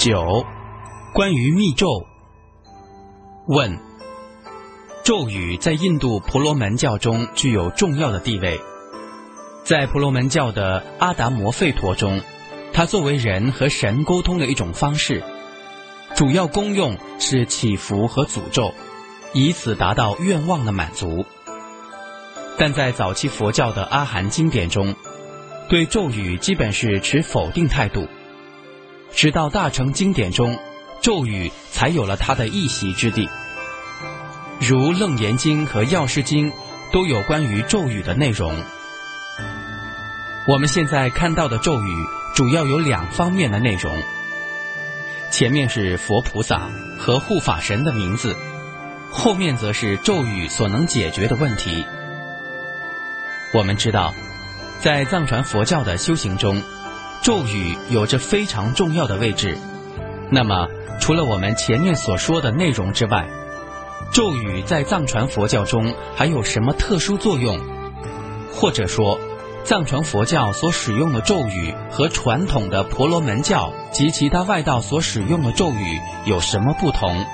9. 关于密咒。问：咒语在印度婆罗门教中具有重要的地位。在婆罗门教的阿达摩吠陀中，它作为人和神沟通的一种方式，主要功用是祈福和诅咒，以此达到愿望的满足。但在早期佛教的阿含经典中，对咒语基本是持否定态度，直到大乘经典中，咒语才有了它的一席之地。如楞严经和药师经都有关于咒语的内容。我们现在看到的咒语主要有2方面的内容，前面是佛菩萨和护法神的名字，后面则是咒语所能解决的问题。我们知道，在藏传佛教的修行中，咒语有着非常重要的位置。那么，除了我们前面所说的内容之外，咒语在藏传佛教中还有什么特殊作用？或者说，藏传佛教所使用的咒语和传统的婆罗门教及其他外道所使用的咒语有什么不同？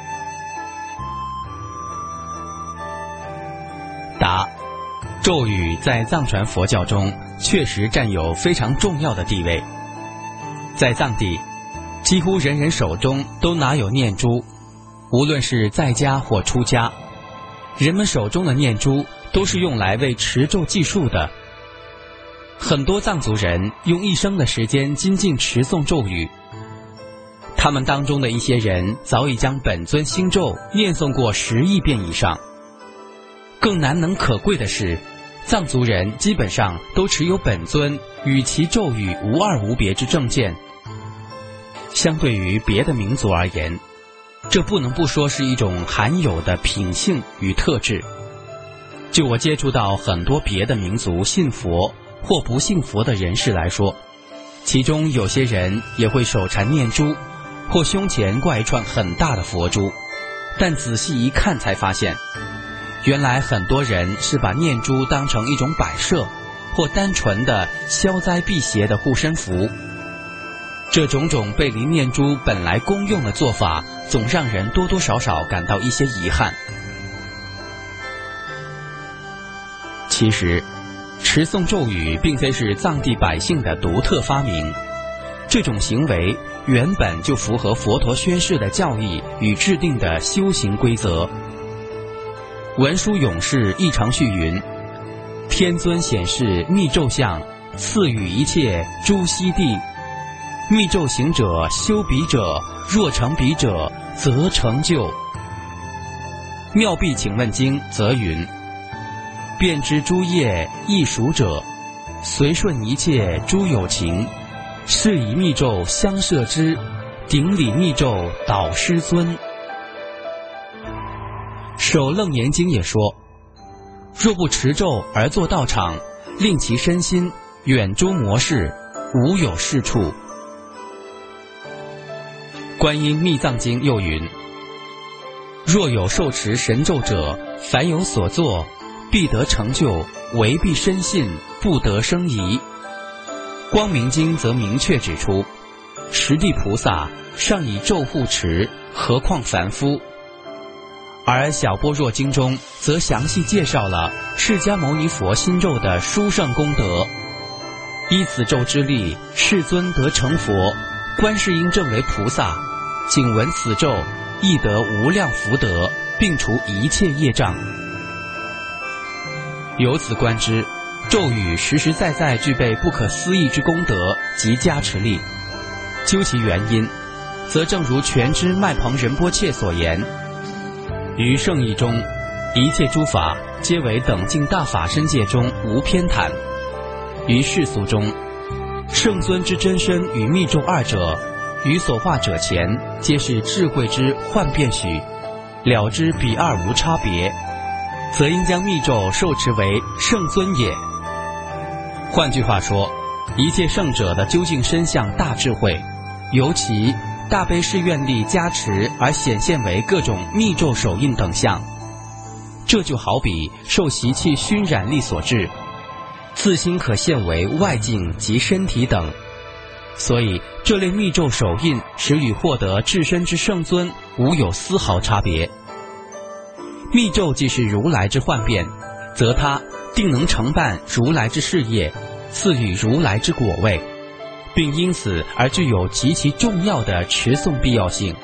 答：咒语在藏传佛教中确实占有非常重要的地位。在藏地，几乎人人手中都拿有念珠，无论是在家或出家，人们手中的念珠都是用来为持咒计数的。很多藏族人用一生的时间精进持诵咒语，他们当中的一些人早已将本尊心咒念诵过10亿遍以上。更难能可贵的是，藏族人基本上都持有本尊与其咒语无二无别之正见。相对于别的民族而言，这不能不说是一种罕有的品性与特质。就我接触到很多别的民族信佛或不信佛的人士来说，其中有些人也会手缠念珠，或胸前挂一串很大的佛珠，但仔细一看才发现，原来很多人是把念珠当成一种摆设，或单纯的消灾辟邪的护身符。这种种背离念珠本来功用的做法，总让人多多少少感到一些遗憾。其实，持诵咒语并非是藏地百姓的独特发明，这种行为原本就符合佛陀宣示的教义与制定的修行规则。文殊勇士一常序云：天尊显示密咒相，赐予一切诸悉地。密咒行者修彼者，若成彼者，则成就。妙臂请问经则云：遍知诸业易熟者，随顺一切诸有情，是以密咒相摄之，顶礼密咒导师尊。首楞严经也说：若不持咒而作道场，令其身心远诸魔事，无有是处。观音密藏经又云：若有受持神咒者，凡有所作，必得成就，唯必深信，不得生疑。光明经则明确指出，十地菩萨尚以咒护持，何况凡夫。而小般若经中则详细介绍了释迦牟尼佛心咒的殊胜功德。依此咒之力，世尊得成佛，观世音正为菩萨，仅闻此咒，亦得无量福德，并除一切业障。由此观之，咒语实实在在具备不可思议之功德及加持力。究其原因，则正如全知麦彭仁波切所言：于圣义中，一切诸法皆为等净大法身界中无偏袒；于世俗中，圣尊之真身与密咒二者，于所化者前，皆是智慧之幻变许，了知彼二无差别，则应将密咒受持为圣尊也。换句话说，一切圣者的究竟身相大智慧，尤其大悲誓愿力加持而显现为各种密咒手印等相，这就好比受习气熏染力所致，自心可现为外境及身体等， 所以这类密咒手印实与获得至身之圣尊无有丝毫差别。密咒既是如来之幻变，则它定能承办如来之事业，赐予如来之果位，并因此而具有极其重要的持诵必要性。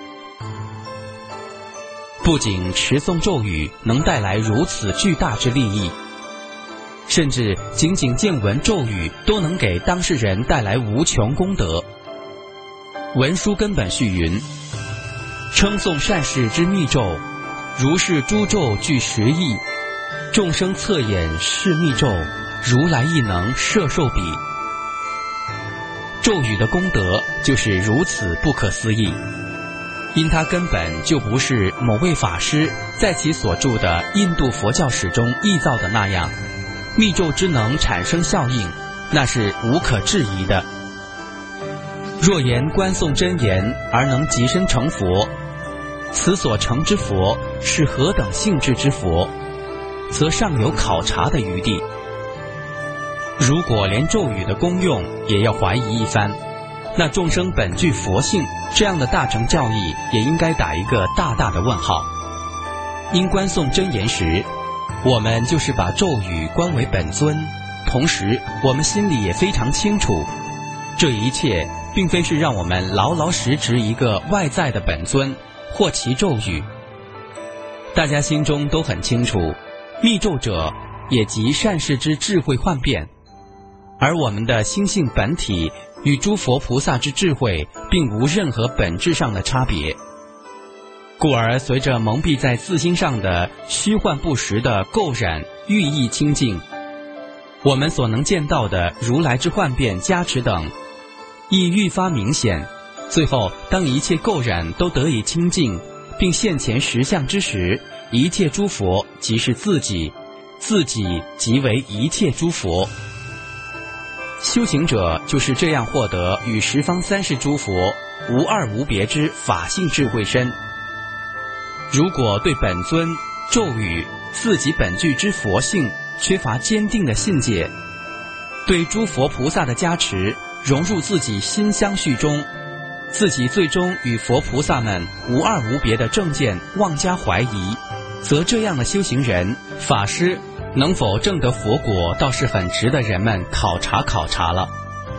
不仅持诵咒语能带来如此巨大之利益，甚至仅仅见闻咒语都能给当事人带来无穷功德。文殊根本序云：称诵善事之密咒，如是诸咒具实义，众生侧眼视密咒，如来亦能摄受彼。咒语的功德就是如此不可思议，因它根本就不是某位法师在其所著的印度佛教史中臆造的那样，密咒之能产生效应，那是无可置疑的。若言观诵真言而能即身成佛，此所成之佛是何等性质之佛，则尚有考察的余地。如果连咒语的功用也要怀疑一番，那众生本具佛性这样的大乘教义也应该打一个大大的问号。因观诵真言时，我们就是把咒语观为本尊，同时我们心里也非常清楚，这一切并非是让我们老老实实一个外在的本尊或其咒语。大家心中都很清楚，密咒者也即善事之智慧幻变，而我们的心性本体与诸佛菩萨之智慧并无任何本质上的差别，故而随着蒙蔽在自心上的虚幻不实的垢染寓意清净，我们所能见到的如来之幻变加持等亦愈发明显。最后当一切垢染都得以清净，并现前实相之时，一切诸佛即是自己，自己即为一切诸佛。修行者就是这样获得与十方三世诸佛无二无别之法性智慧身。如果对本尊、咒语、自己本具之佛性缺乏坚定的信解，对诸佛菩萨的加持融入自己心相续中，自己最终与佛菩萨们无二无别的正见妄加怀疑，则这样的修行人、法师能否证得佛果，倒是很值得人们考察考察了。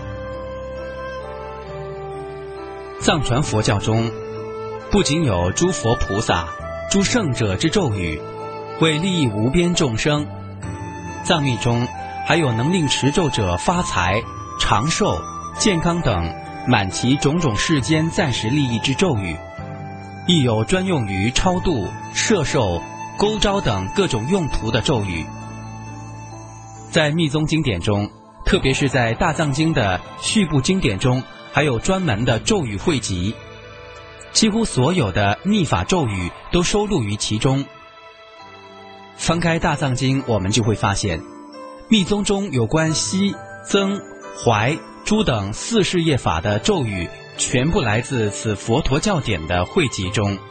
藏传佛教中不仅有诸佛菩萨、诸圣者之咒语，为利益无边众生，藏密中还有能令持咒者发财、长寿、健康等满其种种世间暂时利益之咒语，亦有专用于超度、摄受、勾招等各种用途的咒语。在密宗经典中，特别是在大藏经的序部经典中，还有专门的咒语汇集，几乎所有的密法咒语都收录于其中。翻开大藏经，我们就会发现，密宗中有关西、增、怀、诸等四事业法的咒语，全部来自此佛陀教典的汇集中。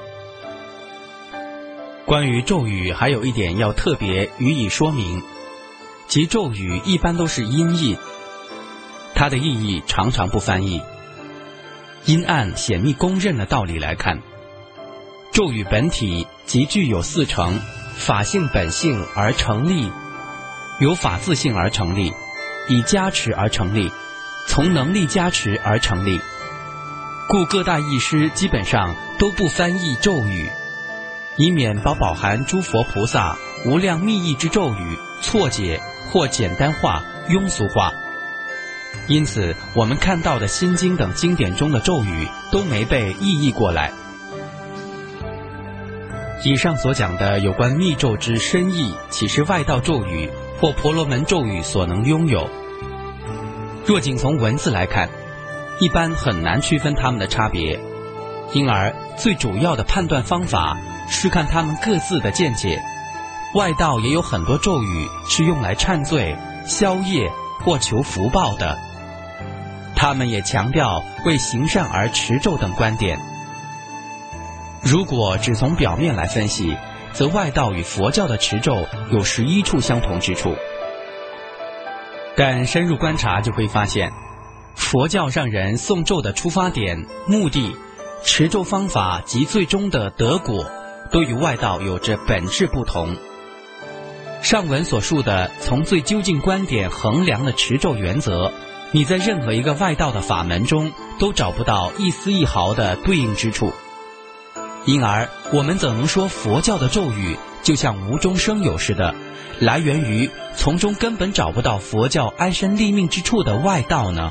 关于咒语还有一点要特别予以说明，即咒语一般都是音译，它的意义常常不翻译。因按显密公认的道理来看，咒语本体即具有四成，法性本性而成立，由法自性而成立，以加持而成立，从能力加持而成立，故各大译师基本上都不翻译咒语，以免把饱含诸佛菩萨无量密意之咒语错解或简单化、庸俗化。因此我们看到的心经等经典中的咒语都没被意译过来。以上所讲的有关密咒之深意，岂是外道咒语或婆罗门咒语所能拥有？若仅从文字来看，一般很难区分它们的差别，因而最主要的判断方法是看他们各自的见解。外道也有很多咒语是用来忏罪、消业或求福报的，他们也强调为行善而持咒等观点。如果只从表面来分析，则外道与佛教的持咒有11处相同之处，但深入观察就会发现， 佛教让人诵咒的出发点、目的、持咒方法及最终的得果，都与外道有着本质不同。上文所述的从最究竟观点衡量的持咒原则，你在任何一个外道的法门中都找不到一丝一毫的对应之处。因而我们怎能说佛教的咒语就像无中生有似的，来源于从中根本找不到佛教安身立命之处的外道呢？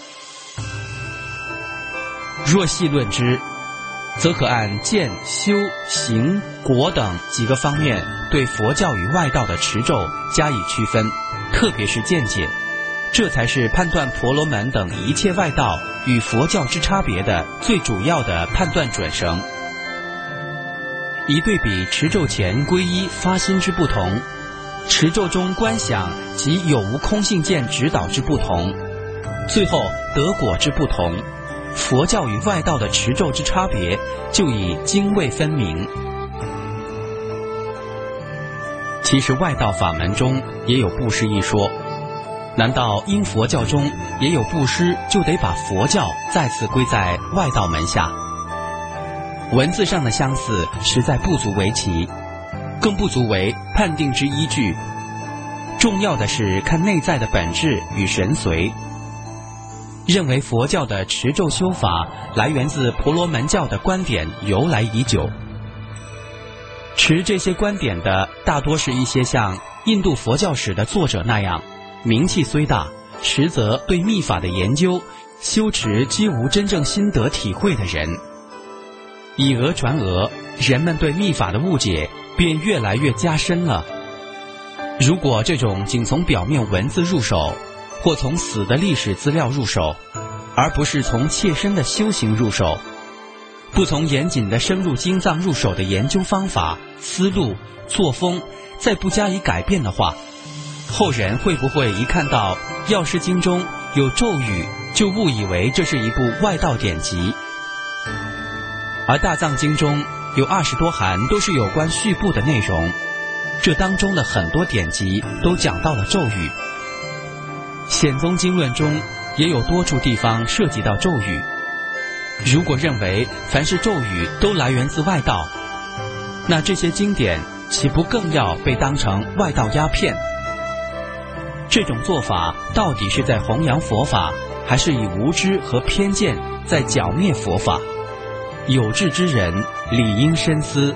若细论之，则可按见、修、行、果等几个方面对佛教与外道的持咒加以区分，特别是见解，这才是判断婆罗门等一切外道与佛教之差别的最主要的判断准绳。一对比持咒前皈依发心之不同，持咒中观想及有无空性见指导之不同，最后得果之不同，佛教与外道的持咒之差别就已泾渭分明。其实外道法门中也有布施一说，难道因佛教中也有布施，就得把佛教再次归在外道门下？文字上的相似实在不足为奇，更不足为判定之依据。重要的是看内在的本质与神髓。认为佛教的持咒修法来源自婆罗门教的观点由来已久。持这些观点的大多是一些像印度佛教史的作者那样，名气虽大，实则对密法的研究、修持几无真正心得体会的人。以讹传讹，人们对密法的误解便越来越加深了。如果这种仅从表面文字入手，或从死的历史资料入手，而不是从切身的修行入手，不从严谨的深入经藏入手的研究方法、思路、作风再不加以改变的话，后人会不会一看到药师经中有咒语，就误以为这是一部外道典籍？而大藏经中有20多函都是有关序部的内容，这当中的很多典籍都讲到了咒语。显宗经论中也有多处地方涉及到咒语。如果认为凡是咒语都来源自外道，那这些经典岂不更要被当成外道鸦片？这种做法到底是在弘扬佛法，还是以无知和偏见在剿灭佛法？有志之人理应深思。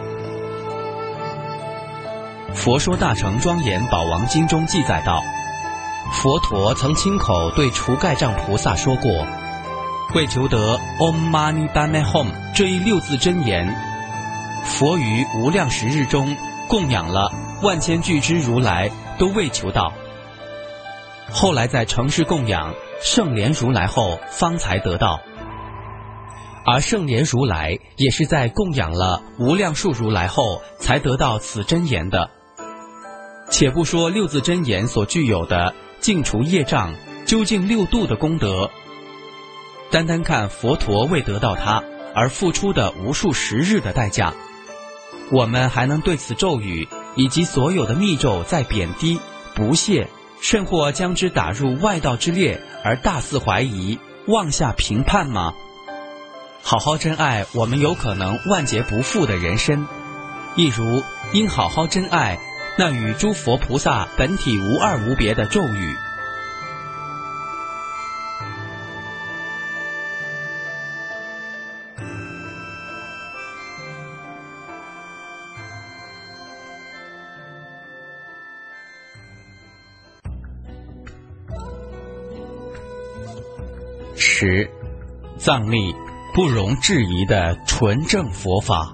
佛说大乘庄严宝王经中记载道，佛陀曾亲口对除盖障菩萨说过，为求得 Om Mani Padme Hum 这一6字真言，佛于无量时日中供养了万千俱之如来，都未求到。后来在承事供养圣莲如来后方才得到。而圣莲如来也是在供养了无量数如来后才得到此真言的。且不说6字真言所具有的净除业障、究竟6度的功德，单单看佛陀为得到它而付出的无数时日的代价，我们还能对此咒语以及所有的密咒再贬低、不屑，甚或将之打入外道之列而大肆怀疑、妄下评判吗？好好珍爱我们有可能万劫不复的人身，亦如应好好珍爱那与诸佛菩萨本体无二无别的咒语。10. 藏历不容置疑的纯正佛法。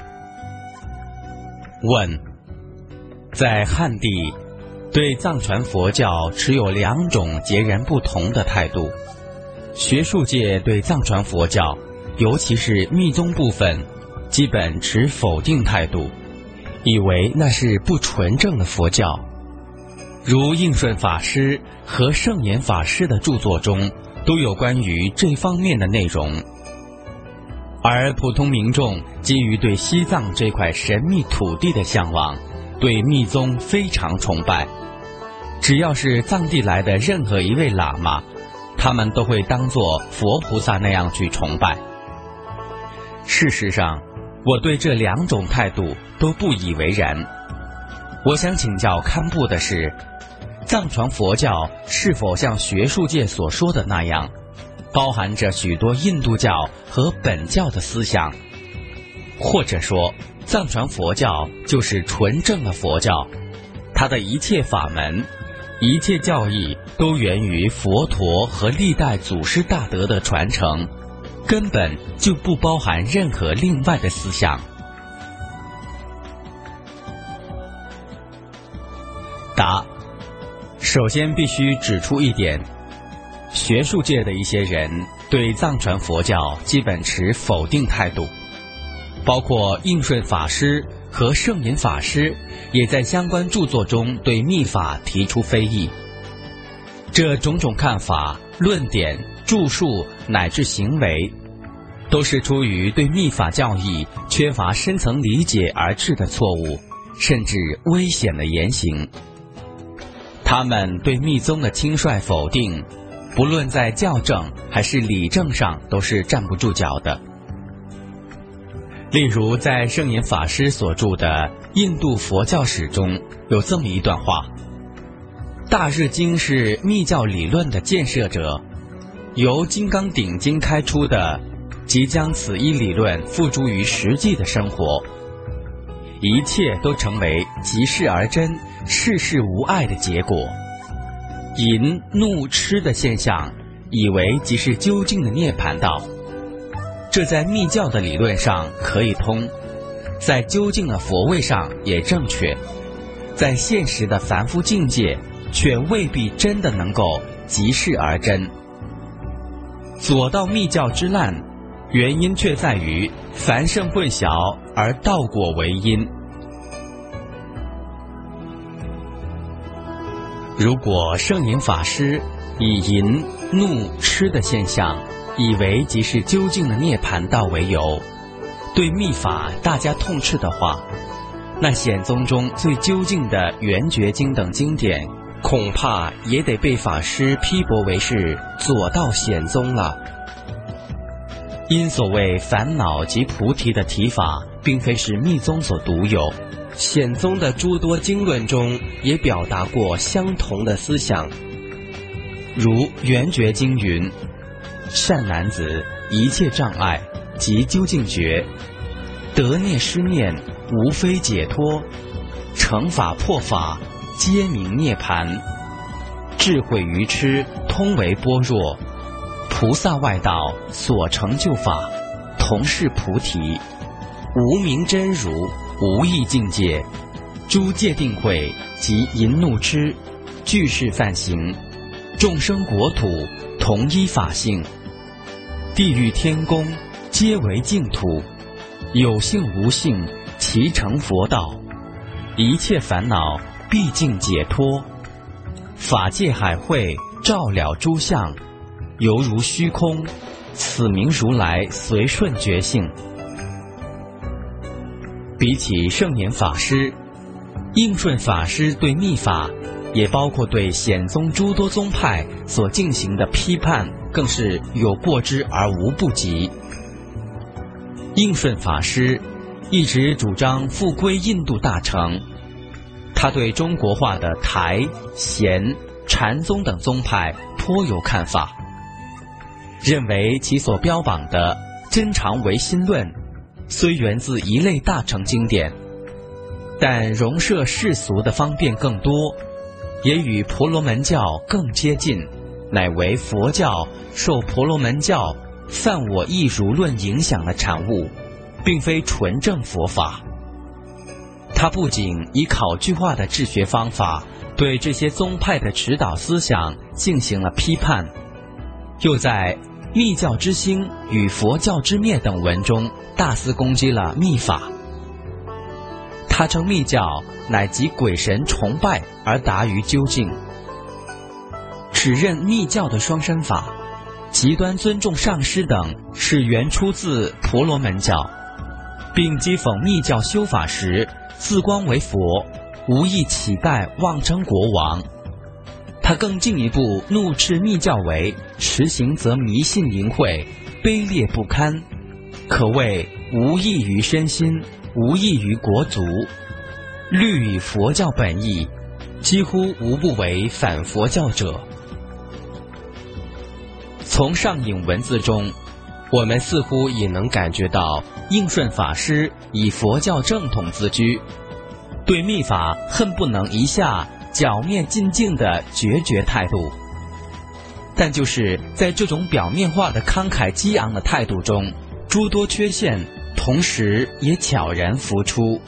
问：在汉地，对藏传佛教持有2种截然不同的态度。学术界对藏传佛教，尤其是密宗部分，基本持否定态度，以为那是不纯正的佛教。如应顺法师和圣严法师的著作中都有关于这方面的内容。而普通民众基于对西藏这块神秘土地的向往，对密宗非常崇拜。只要是藏地来的任何一位喇嘛， 他们都会当作佛菩萨那样去崇拜。事实上，我对这两种态度都不以为然。我想请教堪布的是，藏传佛教是否像学术界所说的那样，包含着许多印度教和本教的思想？或者说，藏传佛教就是纯正的佛教，它的一切法门、一切教义都源于佛陀和历代祖师大德的传承，根本就不包含任何另外的思想。答：首先必须指出一点，学术界的一些人对藏传佛教基本持否定态度，包括应顺法师和圣严法师也在相关著作中对密法提出非议。这种种看法、论点、著述乃至行为，都是出于对密法教义缺乏深层理解而致的错误，甚至危险的言行。他们对密宗的轻率否定，不论在教正还是理正上都是站不住脚的。例如在圣严法师所著的《印度佛教史》中有这么一段话：大日经是密教理论的建设者，由金刚顶经开出的，即将此一理论付诸于实际的生活，一切都成为即事而真、世事无碍的结果。淫、怒、痴的现象，以为即是究竟的涅槃道。这在密教的理论上可以通，在究竟的佛位上也正确，在现实的凡夫境界却未必真的能够即事而真。左道密教之烂，原因却在于凡圣混淆而道果为因。如果圣严法师以淫、怒、痴的现象，以为即是究竟的涅槃道为由，对密法大加痛斥的话，那显宗中最究竟的圆觉经等经典，恐怕也得被法师批驳为是左道显宗了。因所谓烦恼及菩提的提法，并非是密宗所独有，显宗的诸多经论中也表达过相同的思想。如圆觉经云：善男子，一切障碍即究竟觉，得念失念，无非解脱，成法破法，皆名涅槃。智慧愚痴，通为般若。菩萨外道所成就法，同是菩提。无名真如，无异境界，诸界定慧及淫怒痴，俱是梵行。众生国土，同一法性。地狱天宫，皆为净土。有性无性，其成佛道。一切烦恼，毕竟解脱。法界海会，照了诸相，犹如虚空。此名如来随顺觉性。比起圣严法师，应顺法师对密法，也包括对显宗诸多宗派所进行的批判，更是有过之而无不及。应顺法师一直主张复归印度大乘，他对中国化的台、显、禅宗等宗派颇有看法，认为其所标榜的真常唯心论虽源自一类大乘经典，但容摄世俗的方便更多，也与婆罗门教更接近，乃为佛教受婆罗门教犯我亦如论影响的产物，并非纯正佛法。他不仅以考据化的治学方法对这些宗派的指导思想进行了批判，又在密教之兴与佛教之灭等文中大肆攻击了密法。他称密教乃即鬼神崇拜而达于究竟，指认密教的双身法、极端尊重上师等是原出自婆罗门教，并讥讽密教修法时自光为佛，无意乞拜妄称国王。 他更进一步怒斥密教为实行则迷信淫秽，卑劣不堪，可谓无益于身心，无益于国族，虑以佛教本意，几乎无不为反佛教者。从上引文字中，我们似乎也能感觉到应顺法师以佛教正统自居，对密法恨不能一下剿灭尽净的决绝态度。但就是在这种表面化的慷慨激昂的态度中，诸多缺陷同时也悄然浮出。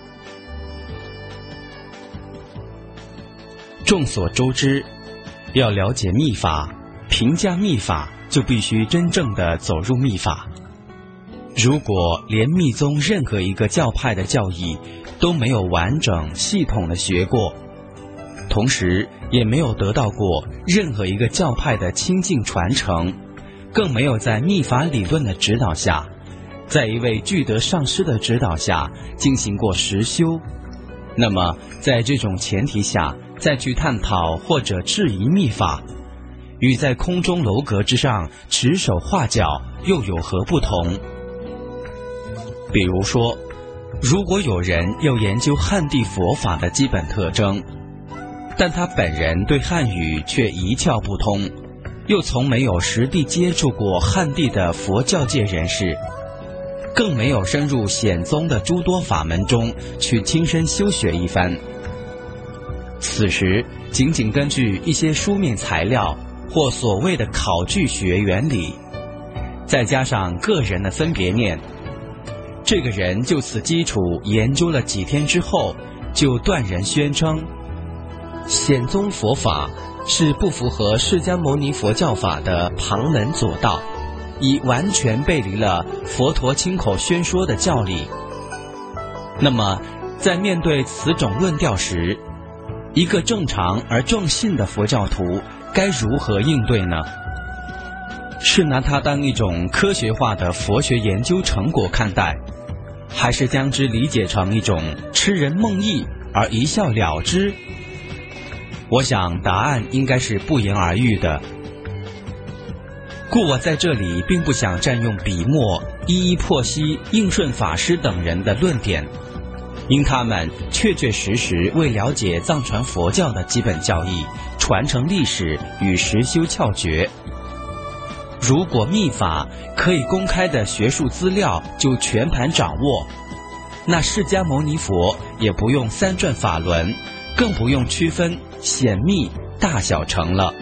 众所周知，要了解密法，评价密法，就必须真正的走入密法。如果连密宗任何一个教派的教义都没有完整系统的学过，同时也没有得到过任何一个教派的亲近传承，更没有在密法理论的指导下，在一位具德上师的指导下进行过实修，那么在这种前提下再去探讨或者质疑密法，与在空中楼阁之上指手画脚又有何不同？比如说，如果有人要研究汉地佛法的基本特征，但他本人对汉语却一窍不通，又从没有实地接触过汉地的佛教界人士，更没有深入显宗的诸多法门中去亲身修学一番，此时仅仅根据一些书面材料或所谓的考据学原理，再加上个人的分别念，这个人就此基础研究了几天之后，就断然宣称显宗佛法是不符合释迦牟尼佛教法的旁门左道，已完全背离了佛陀亲口宣说的教理。那么在面对此种论调时，一个正常而正信的佛教徒该如何应对呢？是拿它当一种科学化的佛学研究成果看待，还是将之理解成一种痴人梦呓而一笑了之？我想答案应该是不言而喻的。故我在这里并不想占用笔墨一一剖析应顺法师等人的论点，因他们确确实实为了解藏传佛教的基本教义、传承历史与实修窍诀。如果密法可以公开的学术资料就全盘掌握，那释迦牟尼佛也不用三转法轮，更不用区分显密大小乘了。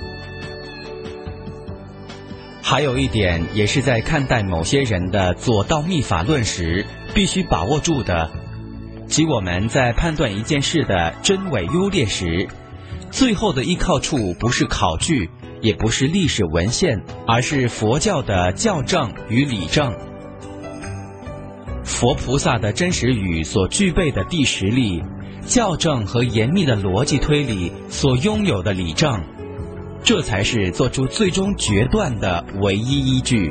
还有一点也是在看待某些人的左道密法论时必须把握住的，即我们在判断一件事的真伪优劣时，最后的依靠处不是考据，也不是历史文献，而是佛教的教证与理证。佛菩萨的真实语所具备的第十力，教证和严密的逻辑推理所拥有的理证，这才是做出最终决断的唯一依据。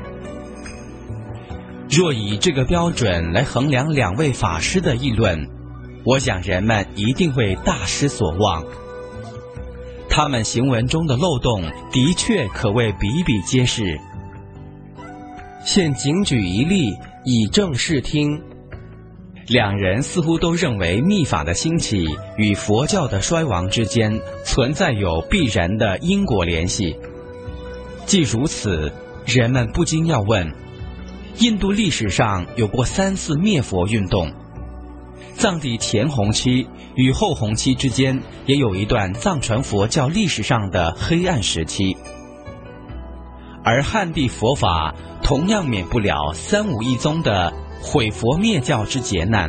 若以这个标准来衡量两位法师的议论，我想人们一定会大失所望。他们行文中的漏洞的确可谓比比皆是。现仅举一例以正视听。两人似乎都认为密法的兴起与佛教的衰亡之间存在有必然的因果联系。既如此，人们不禁要问，印度历史上有过3次灭佛运动，藏地前弘期与后弘期之间也有一段藏传佛教历史上的黑暗时期，而汉地佛法同样免不了三武一宗的毁佛灭教之劫难。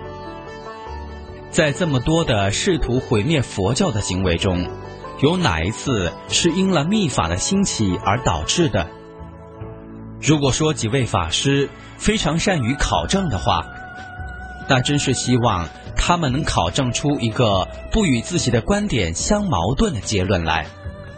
在这么多的试图毁灭佛教的行为中，有哪一次是因了密法的兴起而导致的？如果说几位法师非常善于考证的话，那真是希望他们能考证出一个不与自己的观点相矛盾的结论来。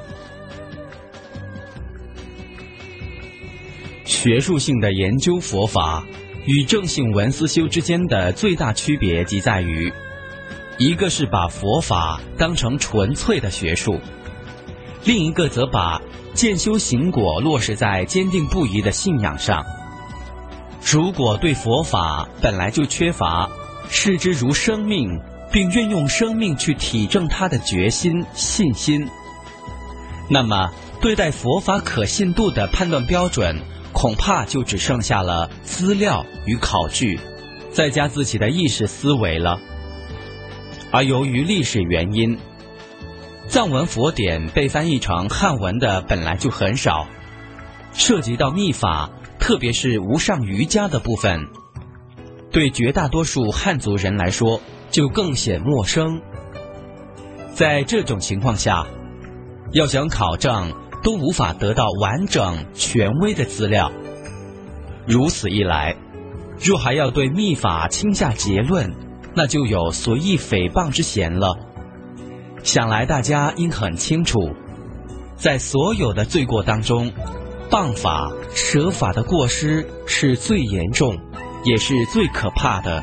学术性的研究佛法与正性文思修之间的最大区别即在于， 一个是把佛法当成纯粹的学术，另一个则把渐修行果落实在坚定不移的信仰上。如果对佛法本来就缺乏视之如生命，并运用生命去体证它的决心、信心，那么对待佛法可信度的判断标准，恐怕就只剩下了资料与考据，再加自己的意识思维了。而由于历史原因，藏文佛典被翻译成汉文的本来就很少，涉及到密法，特别是无上瑜伽的部分，对绝大多数汉族人来说就更显陌生。在这种情况下，要想考证都无法得到完整权威的资料。如此一来，若还要对密法轻下结论，那就有随意诽谤之嫌了。想来大家应很清楚，在所有的罪过当中，谤法、舍法的过失是最严重，也是最可怕的。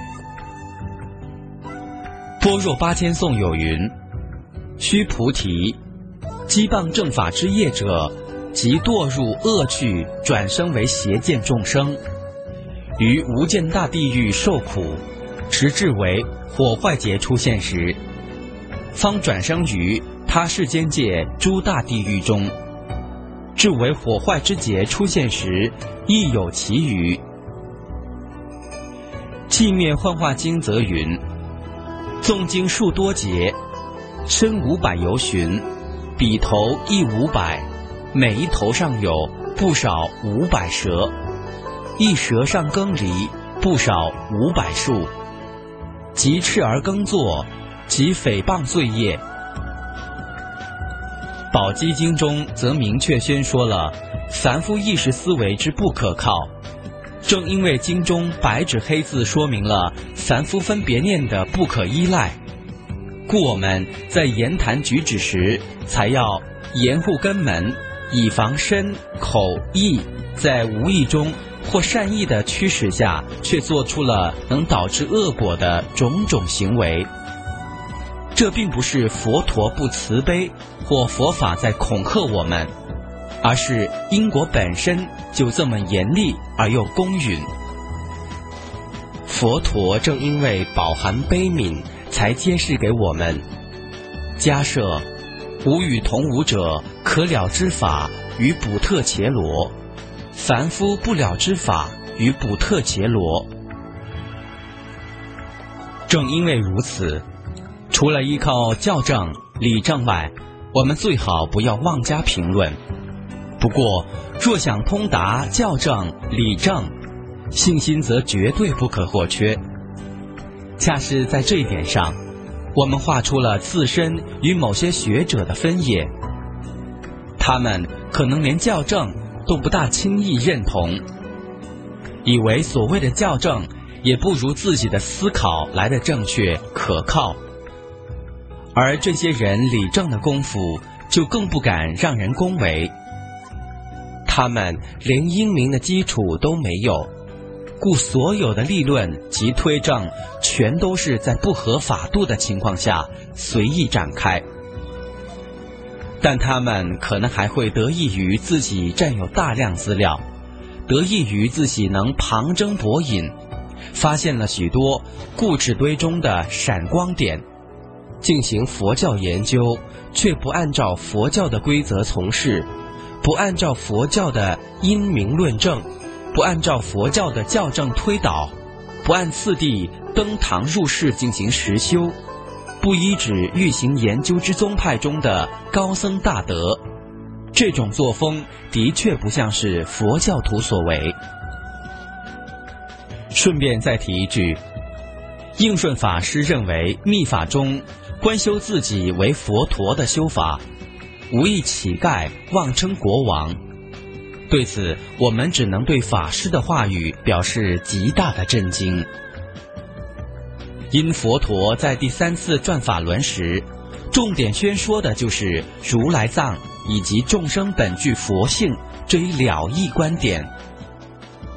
般若八千颂有云：须菩提，讥谤正法之业者，即堕入恶趣，转生为邪见众生，于无间大地狱受苦，直至为火坏劫出现时，方转生于他世间界诸大地狱中，至为火坏之劫出现时，亦有其余。寂灭幻化经则云：纵经数多劫，身500由旬，笔头亦500，每一头上有不少500蛇，一蛇上耕犁不少500束，即赤而耕作，即诽谤罪业。宝积经中则明确宣说了凡夫意识思维之不可靠，正因为经中白纸黑字说明了凡夫分别念的不可依赖，故我们在言谈举止时才要严护根门，以防身口意在无意中或善意的驱使下，却做出了能导致恶果的种种行为。这并不是佛陀不慈悲，或佛法在恐吓我们，而是因果本身就这么严厉而又公允。佛陀正因为饱含悲悯，才揭示给我们：迦摄，无与同无者，可了之法于补特伽罗，凡夫不了之法于补特伽罗。正因为如此，除了依靠教证、理证外，我们最好不要妄加评论。不过，若想通达教证、理证，信心则绝对不可或缺。恰是在这一点上，我们画出了自身与某些学者的分野。他们可能连教证都不大轻易认同，以为所谓的教证也不如自己的思考来得正确可靠。而这些人理证的功夫就更不敢让人恭维，他们连英明的基础都没有，故所有的立论及推证全都是在不合法度的情况下随意展开。但他们可能还会得益于自己占有大量资料，得益于自己能旁征博引，发现了许多故纸堆中的闪光点，进行佛教研究，却不按照佛教的规则从事，不按照佛教的因明论证，不按照佛教的教证推导，不按次第登堂入室进行实修，不依止欲行研究之宗派中的高僧大德，这种作风的确不像是佛教徒所为。顺便再提一句，应顺法师认为密法中观修自己为佛陀的修法，无异乞丐妄称国王。对此，我们只能对法师的话语表示极大的震惊。因佛陀在第3次转法轮时，重点宣说的就是如来藏以及众生本具佛性这一了义观点。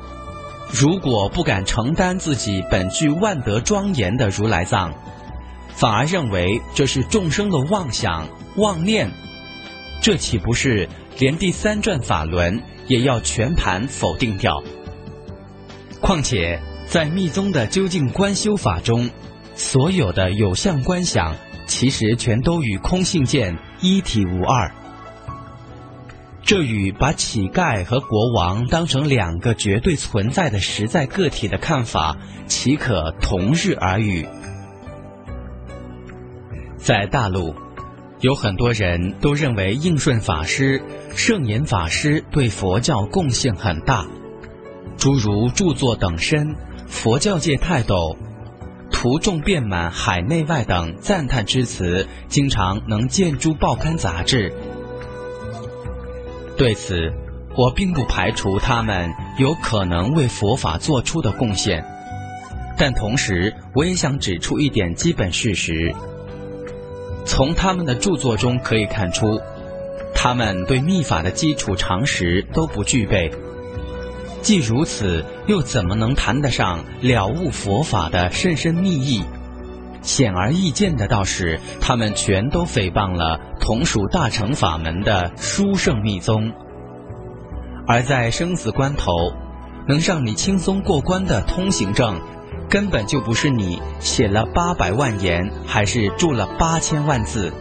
如果不敢承担自己本具万德庄严的如来藏， 反而认为这是众生的妄想妄念，这岂不是连第三转法轮也要全盘否定掉？况且在密宗的究竟观修法中，所有的有相观想其实全都与空性见一体无二，这与把乞丐和国王当成两个绝对存在的实在个体的看法岂可同日而语？在大陆，有很多人都认为应顺法师、圣严法师对佛教贡献很大，诸如著作等身、佛教界泰斗、途中遍满海内外等赞叹之词，经常能见诸报刊杂志。对此，我并不排除他们有可能为佛法做出的贡献，但同时我也想指出一点基本事实。从他们的著作中可以看出，他们对密法的基础常识都不具备，既如此，又怎么能谈得上了悟佛法的甚深密意？显而易见的倒是，他们全都诽谤了同属大乘法门的殊胜密宗。而在生死关头，能让你轻松过关的通行证，根本就不是你写了800万言，还是注了8000万字。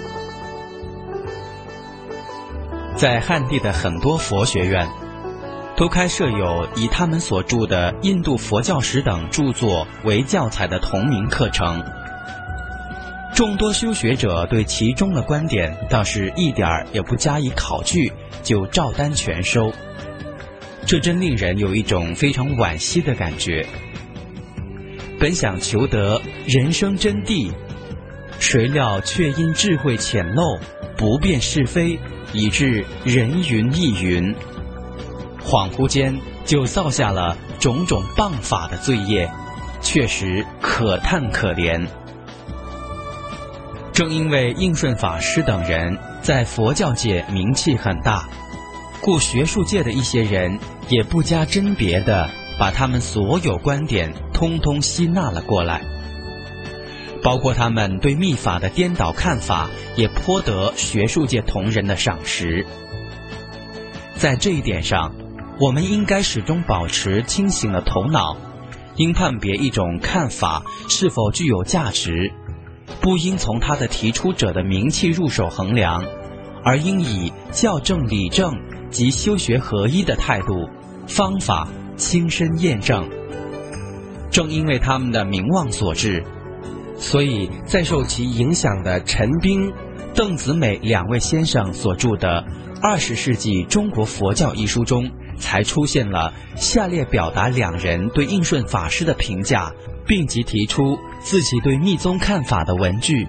在汉地的很多佛学院，都开设有以他们所著的《印度佛教史》等著作为教材的同名课程。众多修学者对其中的观点倒是一点儿也不加以考据，就照单全收，这真令人有一种非常惋惜的感觉。本想求得人生真谛，谁料却因智慧浅陋，不辨是非，以致人云亦云，恍惚间就造下了种种谤法的罪业，确实可叹可怜。正因为应顺法师等人在佛教界名气很大，故学术界的一些人也不加甄别地把他们所有观点通通吸纳了过来，包括他们对密法的颠倒看法也颇得学术界同仁的赏识。在这一点上，我们应该始终保持清醒的头脑，应判别一种看法是否具有价值，不应从他的提出者的名气入手衡量，而应以教正理正及修学合一的态度方法亲身验证。正因为他们的名望所致，所以在受其影响的陈彬、邓子美两位先生所著的《20世纪中国佛教》一书中，才出现了下列表达两人对应顺法师的评价，并即提出自己对密宗看法的文句。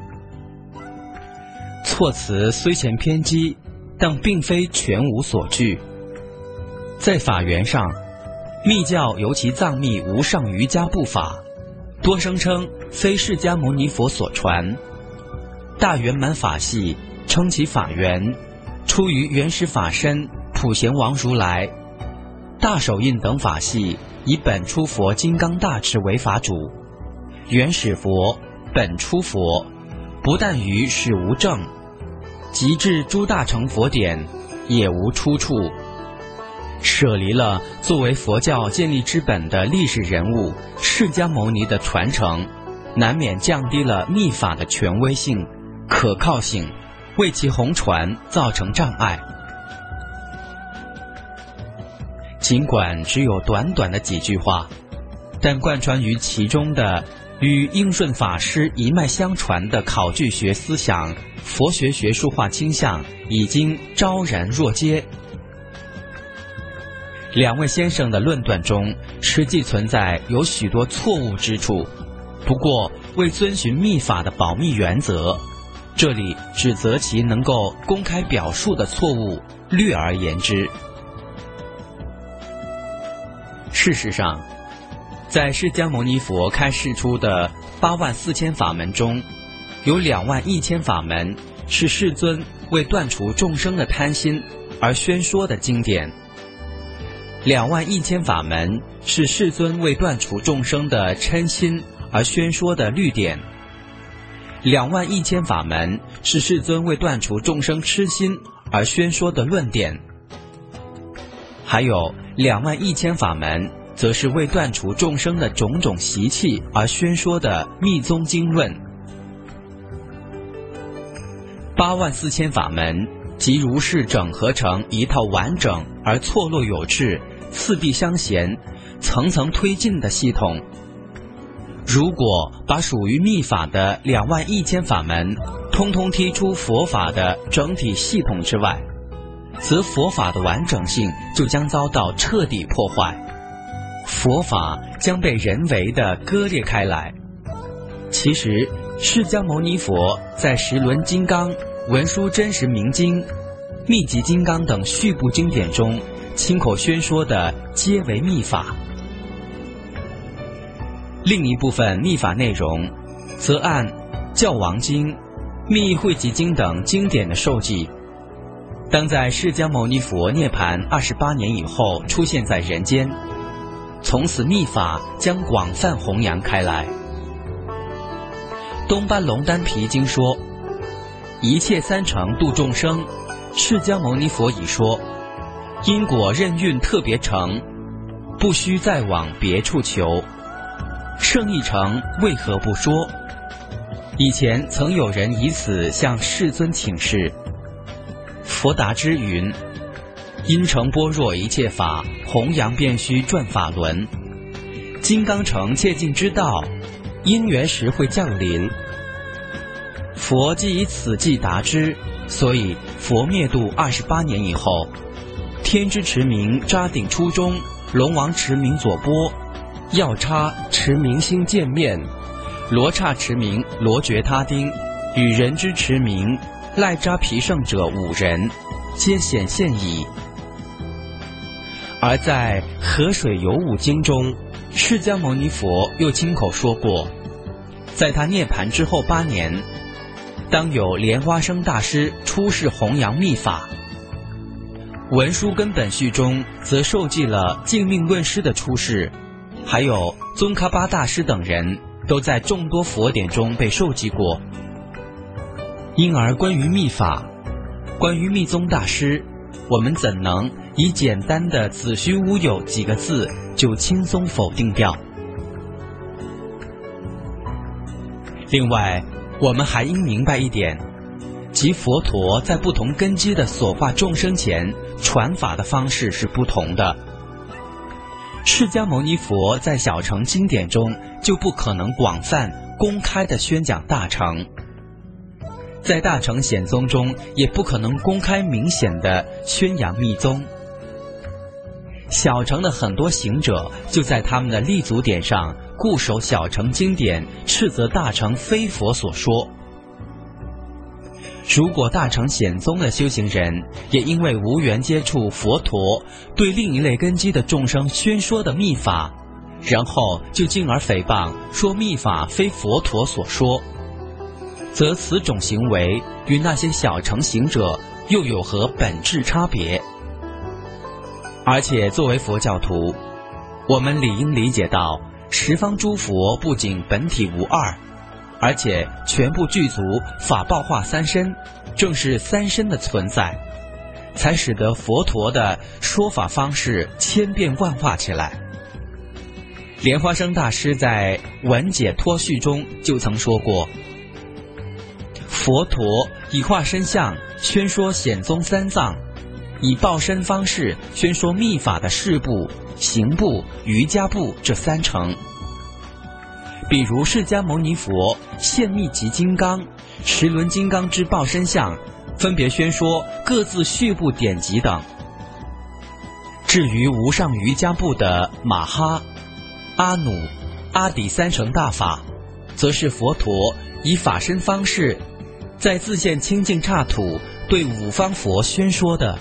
措辞虽显偏激，但并非全无所据。在法源上，密教由其藏密无上瑜伽部法，多声称非释迦牟尼佛所传。大圆满法系称其法源出于原始法身普贤王如来。大手印等法系以本初佛金刚大持为法主，原始佛、本初佛不但于始无证，即至诸大乘佛典也无出处，舍离了作为佛教建立之本的历史人物释迦牟尼的传承，难免降低了密法的权威性、可靠性，为其弘传造成障碍。尽管只有短短的几句话，但贯穿于其中的与应顺法师一脉相传的考据学思想、佛学学术化倾向已经昭然若揭。两位先生的论断中实际存在有许多错误之处，不过为遵循密法的保密原则，这里只择其能够公开表述的错误略而言之。事实上，在释迦牟尼佛开示出的84000法门中，有21000法门是世尊为断除众生的贪心而宣说的经典，21000法门是世尊为断除众生的嗔心而宣说的律典 21000法门是世尊为断除众生痴心而宣说的论点，还有21000法门则是为断除众生的种种习气而宣说的密宗经论。84000法门即如是整合成一套完整而错落有致、次第相衔、层层推进的系统。如果把属于密法的21000法门通通踢出佛法的整体系统之外，则佛法的完整性就将遭到彻底破坏，佛法将被人为的割裂开来。其实释迦牟尼佛在十轮金刚、文殊真实明经、密集金刚等续部经典中亲口宣说的皆为密法。另一部分密法内容则按教王经、密会集经等经典的授记，当在释迦牟尼佛涅槃28年以后出现在人间，从此密法将广泛弘扬开来。东班龙丹毗经说，一切三乘度众生，释迦牟尼佛已说，因果任运特别成，不须再往别处求。圣义成为何不说？以前曾有人以此向世尊请示，佛答之云：因成般若一切法，弘扬便须转法轮。金刚乘切近之道，因缘时会降临。佛既以此计答之，所以佛灭度28年以后，天之持明扎顶初中，龙王持明左波，药叉持明星见面，罗刹持明罗觉他丁，与人之持明赖扎毗圣者5人，皆显现矣。而在河水有五经中，释迦牟尼佛又亲口说过，在他涅槃之后8年，当有莲花生大师出世弘扬密法。文殊根本序中则授记了净命论师的出世，还有宗喀巴大师等人都在众多佛典中被授记过。因而关于密法，关于密宗大师，我们怎能以简单的子虚乌有几个字就轻松否定掉？另外，我们还应明白一点，即佛陀在不同根基的所化众生前传法的方式是不同的。释迦牟尼佛在小乘经典中就不可能广泛公开地宣讲大乘，在大乘显宗中也不可能公开明显地宣扬密宗。小乘的很多行者就在他们的立足点上固守小乘经典，斥责大乘非佛所说。如果大乘显宗的修行人也因为无缘接触佛陀对另一类根基的众生宣说的密法，然后就进而诽谤说密法非佛陀所说，则此种行为与那些小乘行者又有何本质差别？而且作为佛教徒，我们理应理解到，十方诸佛不仅本体无二，而且全部具足法报化三身，正是三身的存在，才使得佛陀的说法方式千变万化起来。莲花生大师在文解脱序中就曾说过，佛陀以化身相宣说显宗三藏，以报身方式宣说密法的事部、行部、瑜伽部这三乘。比如释迦牟尼佛现密集金刚、十轮金刚之报身相，分别宣说各自序部典籍等。至于无上瑜伽部的马哈、阿努、阿底三乘大法，则是佛陀以法身方式在自现清净刹土对五方佛宣说的。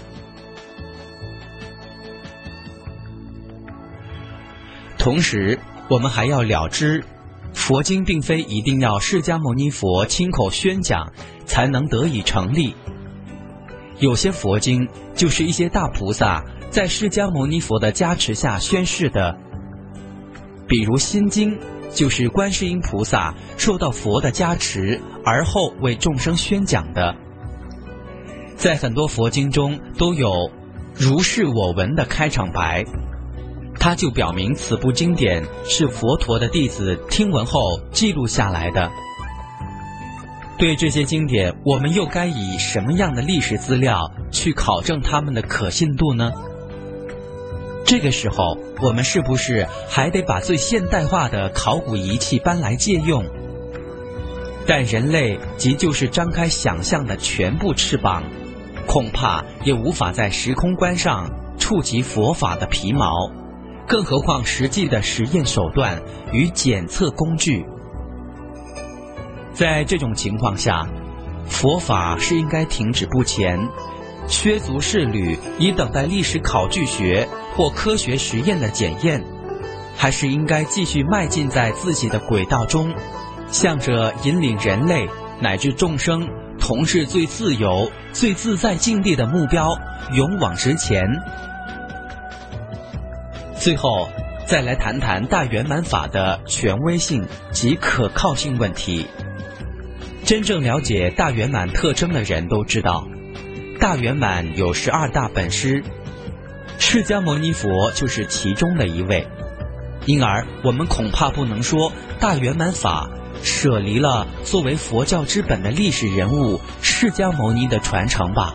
同时我们还要了知，佛经并非一定要释迦牟尼佛亲口宣讲才能得以成立，有些佛经就是一些大菩萨在释迦牟尼佛的加持下宣示的，比如心经就是观世音菩萨受到佛的加持而后为众生宣讲的。在很多佛经中都有如是我闻的开场白，它就表明此部经典是佛陀的弟子听闻后记录下来的。对这些经典，我们又该以什么样的历史资料去考证它们的可信度呢？这个时候，我们是不是还得把最现代化的考古仪器搬来借用？但人类即就是张开想象的全部翅膀，恐怕也无法在时空观上触及佛法的皮毛，更何况实际的实验手段与检测工具。在这种情况下，佛法是应该停止不前，削足适履，以等待历史考据学或科学实验的检验，还是应该继续迈进在自己的轨道中，向着引领人类乃至众生同是最自由、最自在境地的目标勇往直前？最后，再来谈谈大圆满法的权威性及可靠性问题。真正了解大圆满特征的人都知道，大圆满有12大本师，释迦牟尼佛就是其中的一位。因而我们恐怕不能说大圆满法舍离了作为佛教之本的历史人物释迦牟尼的传承吧。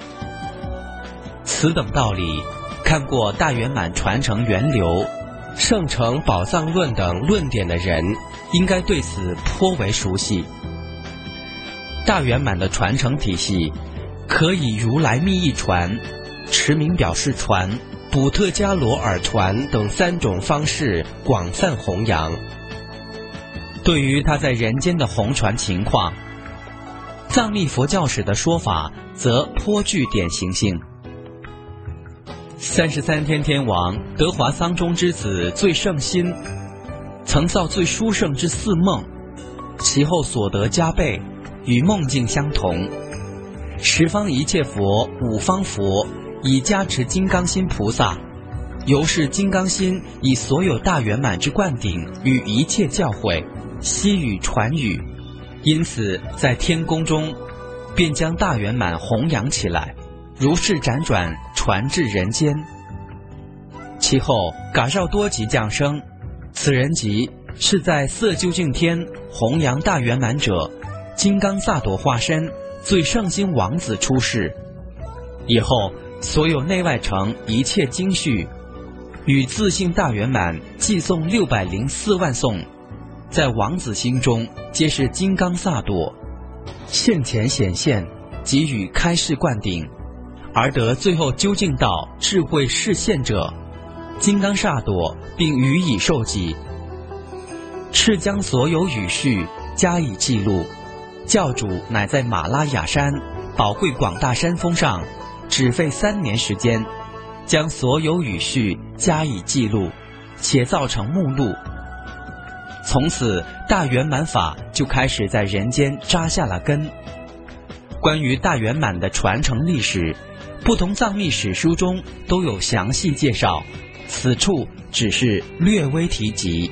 此等道理，看过大圆满传承源流、圣承宝藏论等论点的人，应该对此颇为熟悉。大圆满的传承体系可以如来密意传、持名表示传、补特伽罗尔传等3种方式广泛弘扬。对于他在人间的弘传情况，藏密佛教史的说法则颇具典型性。33天天王德华桑中之子最胜心，曾造最殊胜之4梦，其后所得加倍，与梦境相同。十方一切佛、五方佛以加持金刚心菩萨，由是金刚心以所有大圆满之灌顶与一切教诲悉与传语，因此在天宫中便将大圆满弘扬起来，如是辗转传至人间。其后嘎绍多吉降生，此人即是在色究竟天弘扬大圆满者金刚萨埵化身最圣心王子出世。以后所有内外城一切经序与自性大圆满寄诵604万颂，在王子心中皆是金刚萨埵现前显现，给予开示灌顶，而得最后究竟道智慧示现者金刚萨埵，并予以授记，敕将所有语序加以记录。教主乃在马拉雅山宝贵广大山峰上只费3年时间，将所有语序加以记录，且造成目录。从此大圆满法就开始在人间扎下了根。关于大圆满的传承历史，不同藏密史书中都有详细介绍，此处只是略微提及。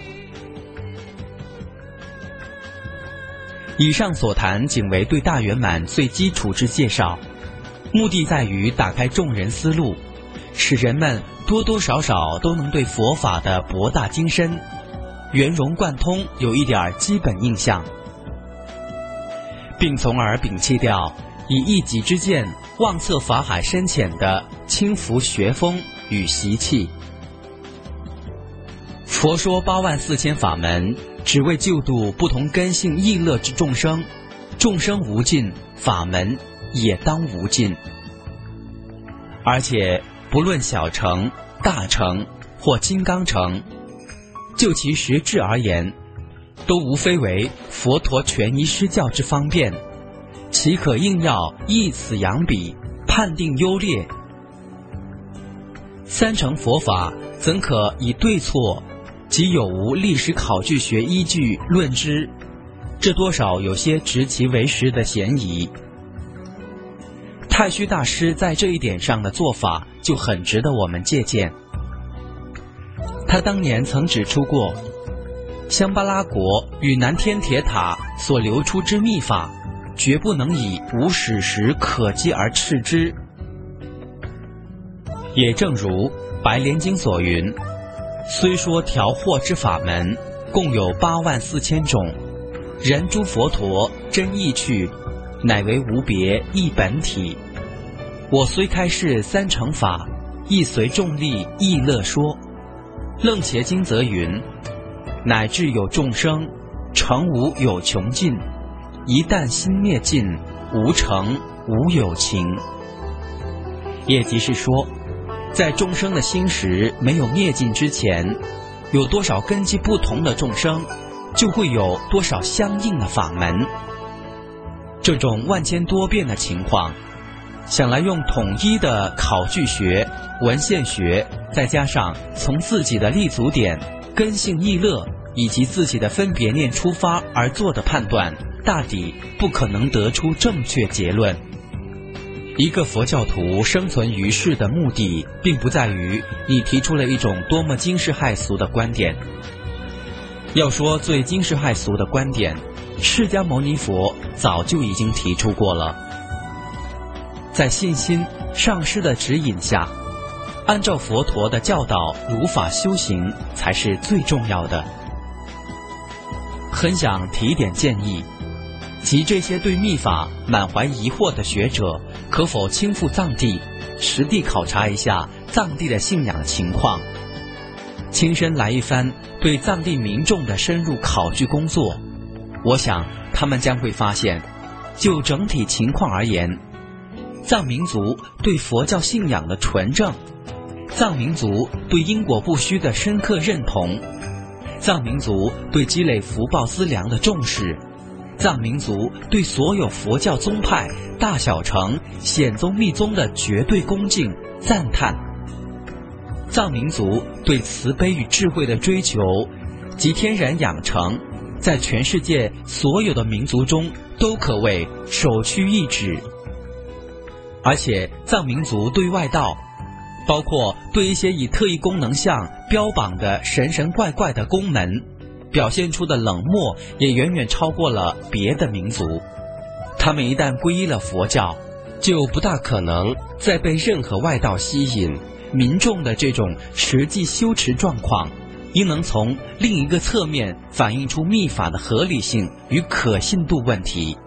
以上所谈仅为对大圆满最基础之介绍，目的在于打开众人思路，使人们多多少少都能对佛法的博大精深、圆融贯通有一点基本印象，并从而摒弃掉以一己之见妄测法海深浅的轻浮学风与习气。佛说84000法门，只为救度不同根性异乐之众生，众生无尽，法门也当无尽。而且不论小乘、大乘或金刚乘，就其实质而言，都无非为佛陀权宜施教之方便，岂可硬要以此扬彼，判定优劣？3乘佛法怎可以对错及有无历史考据学依据论之？这多少有些执其为实的嫌疑。太虚大师在这一点上的做法就很值得我们借鉴。他当年曾指出过， 香巴拉国与南天铁塔所流出之秘法，绝不能以无史实可稽而斥之。也正如白莲经所云，虽说调惑之法门共有84000种，人诸佛陀真意趣，乃为无别一本体。我虽开示3乘法，亦随众力亦乐说。楞伽经则云，乃至有众生，成无有穷尽，一旦心灭尽，无成无有情。也即是说，在众生的心识没有灭尽之前，有多少根基不同的众生，就会有多少相应的法门。这种万千多变的情况，想来用统一的考据学、文献学，再加上从自己的立足点、根性易乐以及自己的分别念出发而做的判断，大抵不可能得出正确结论。一个佛教徒生存于世的目的，并不在于你提出了一种多么惊世骇俗的观点。要说最惊世骇俗的观点，释迦牟尼佛早就已经提出过了。在信心上师的指引下，按照佛陀的教导如法修行才是最重要的。很想提一点建议，即这些对密法满怀疑惑的学者，可否亲赴藏地，实地考察一下藏地的信仰情况，亲身来一番对藏地民众的深入考据工作。我想他们将会发现，就整体情况而言，藏民族对佛教信仰的纯正，藏民族对因果不虚的深刻认同，藏民族对积累福报资粮的重视，藏民族对所有佛教宗派大小乘显宗密宗的绝对恭敬赞叹，藏民族对慈悲与智慧的追求及天然养成，在全世界所有的民族中都可谓首屈一指。而且藏民族对外道，包括对一些以特异功能相标榜的神神怪怪的功门，表现出的冷漠也远远超过了别的民族。他们一旦皈依了佛教，就不大可能再被任何外道吸引。民众的这种实际修持状况，应能从另一个侧面反映出密法的合理性与可信度问题。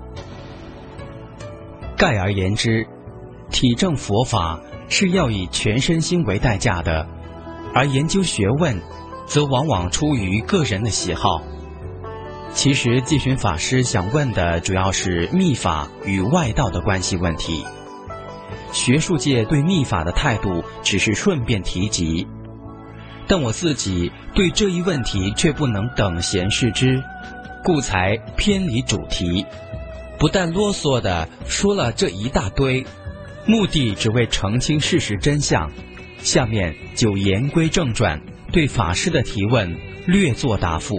概而言之，体证佛法是要以全身心为代价的，而研究学问则往往出于个人的喜好。其实寂寻法师想问的主要是密法与外道的关系问题，学术界对密法的态度只是顺便提及，但我自己对这一问题却不能等闲视之，故才偏离主题，不但啰嗦地说了这一大堆，目的只为澄清事实真相。下面就言归正传，对法师的提问略作答复。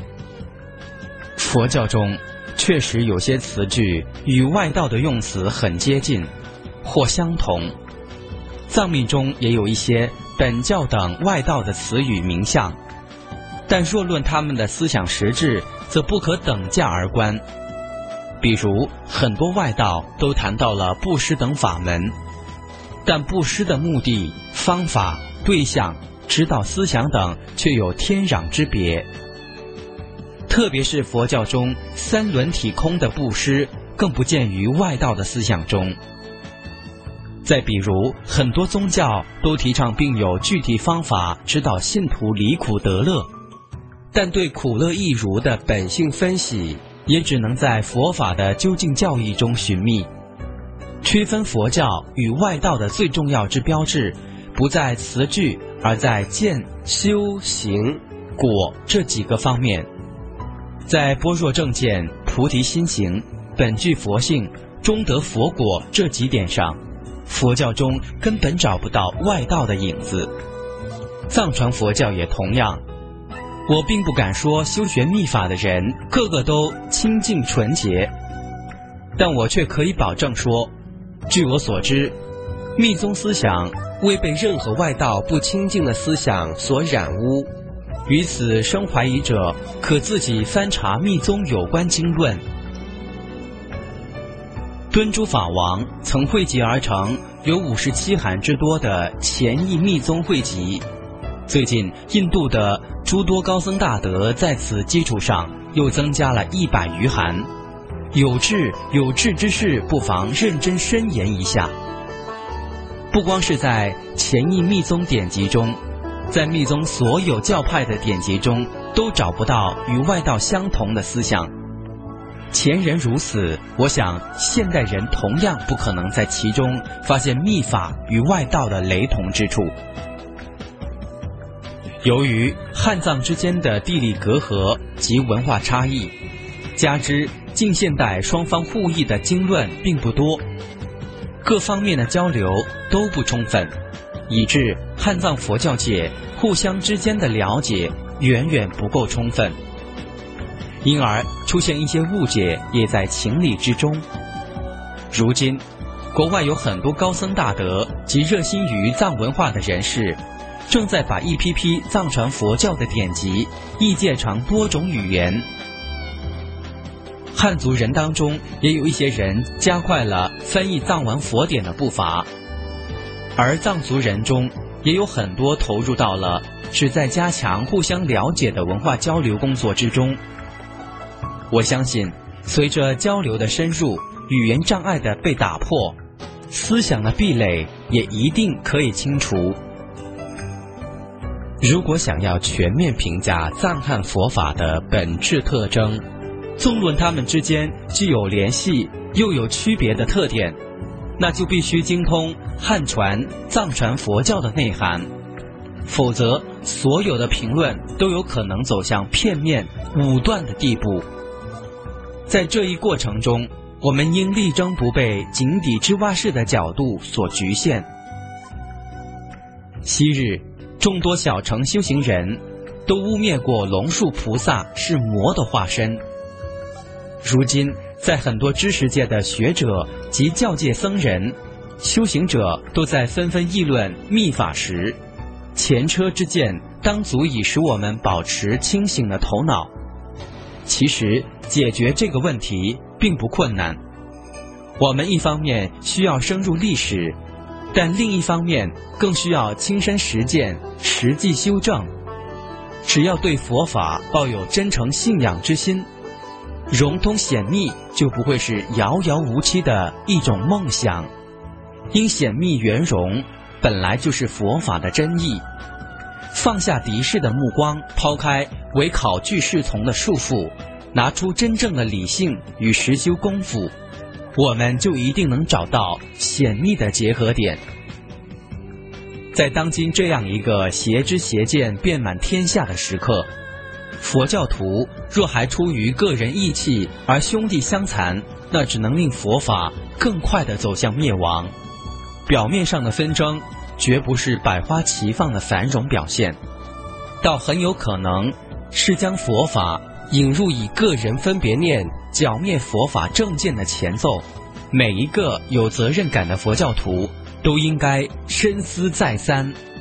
佛教中确实有些词句与外道的用词很接近或相同，藏密中也有一些本教等外道的词语名相，但若论他们的思想实质，则不可等价而观。比如很多外道都谈到了布施等法门，但布施的目的、方法、对象、指导思想等却有天壤之别。特别是佛教中三轮体空的布施，更不见于外道的思想中。再比如很多宗教都提倡并有具体方法指导信徒离苦得乐，但对苦乐亦如的本性分析，也只能在佛法的究竟教义中寻觅。区分佛教与外道的最重要之标志，不在词句，而在见、修、行、果这几个方面。在般若正见、菩提心行、本具佛性、终得佛果这几点上，佛教中根本找不到外道的影子。藏传佛教也同样。我并不敢说修学密法的人个个都清净纯洁，但我却可以保证说，据我所知，密宗思想未被任何外道不清净的思想所染污， 于此生怀疑者，可自己翻查密宗有关经论。敦珠法王曾汇集而成有57函之多的前译密宗汇集。最近，印度的诸多高僧大德在此基础上又增加了100余函。有志之士不妨认真深研一下。不光是在前译密宗典籍中，在密宗所有教派的典籍中都找不到与外道相同的思想。前人如此，我想现代人同样不可能在其中发现密法与外道的雷同之处。由于汉藏之间的地理隔阂及文化差异，加之近现代双方互译的经论并不多，各方面的交流都不充分，以致汉藏佛教界互相之间的了解远远不够充分，因而出现一些误解也在情理之中。如今，国外有很多高僧大德及热心于藏文化的人士，正在把一批批藏传佛教的典籍译介成多种语言。汉族人当中也有一些人加快了翻译藏文佛典的步伐，而藏族人中也有很多投入到了旨在加强互相了解的文化交流工作之中。我相信，随着交流的深入，语言障碍的被打破，思想的壁垒也一定可以清除。如果想要全面评价藏汉佛法的本质特征，纵论它们之间既有联系又有区别的特点，那就必须精通汉传、藏传佛教的内涵，否则所有的评论都有可能走向片面、武断的地步。在这一过程中，我们应力争不被井底之蛙式的角度所局限。昔日，众多小乘修行人都污蔑过龙树菩萨是魔的化身。如今，在很多知识界的学者及教界僧人、修行者都在纷纷议论密法时，前车之鉴当足以使我们保持清醒的头脑。其实，解决这个问题并不困难。我们一方面需要深入历史，但另一方面更需要亲身实践、实际修正。只要对佛法抱有真诚信仰之心，融通显密就不会是遥遥无期的一种梦想。因显密圆融本来就是佛法的真意。放下敌视的目光，抛开唯考据适从的束缚，拿出真正的理性与实修功夫，我们就一定能找到显密的结合点。在当今这样一个邪知邪见遍满天下的时刻，佛教徒若还出于个人义气而兄弟相残，那只能令佛法更快地走向灭亡。表面上的纷争绝不是百花齐放的繁荣表现，倒很有可能是将佛法引入以个人分别念剿灭佛法正见的前奏。每一个有责任感的佛教徒都应该深思再三，